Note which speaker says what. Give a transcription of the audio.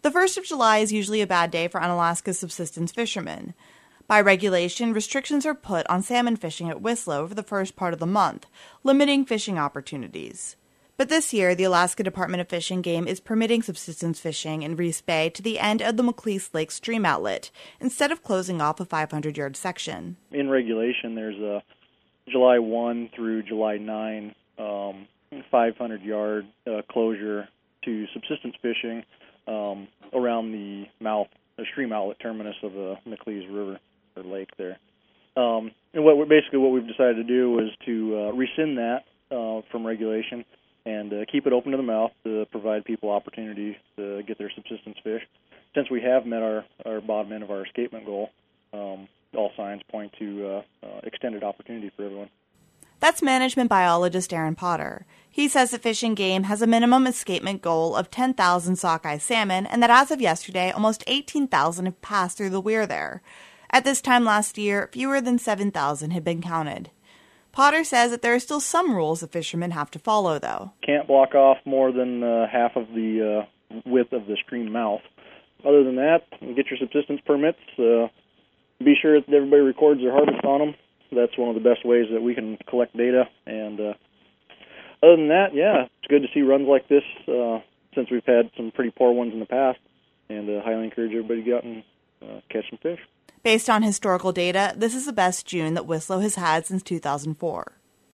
Speaker 1: The 1st of July is usually a bad day for Unalaska's subsistence fishermen. By regulation, restrictions are put on salmon fishing at Whistler for the first part of the month, limiting fishing opportunities. But this year, the Alaska Department of Fish and Game is permitting subsistence fishing in Reese Bay to the end of the McLeese Lake stream outlet, instead of closing off a 500-yard section.
Speaker 2: In regulation, there's a July 1 through July 9 500-yard closure to subsistence fishing around the stream outlet terminus of the McLeese River or lake there. And what we've decided to do is to rescind that from regulation and keep it open to the mouth to provide people opportunity to get their subsistence fish. Since we have met our bottom end of our escapement goal, all signs point to extended opportunity for everyone.
Speaker 1: That's management biologist Aaron Potter. He says that Fish and Game has a minimum escapement goal of 10,000 sockeye salmon, and that as of yesterday, almost 18,000 have passed through the weir there. At this time last year, fewer than 7,000 had been counted. Potter says that there are still some rules that fishermen have to follow, though.
Speaker 2: Can't block off more than half of the width of the stream mouth. Other than that, get your subsistence permits. Be sure that everybody records their harvest on them. That's one of the best ways that we can collect data. And other than that, yeah, it's good to see runs like this since we've had some pretty poor ones in the past. And highly encourage everybody to get out and catch some fish.
Speaker 1: Based on historical data, this is the best June that Whistler has had since 2004.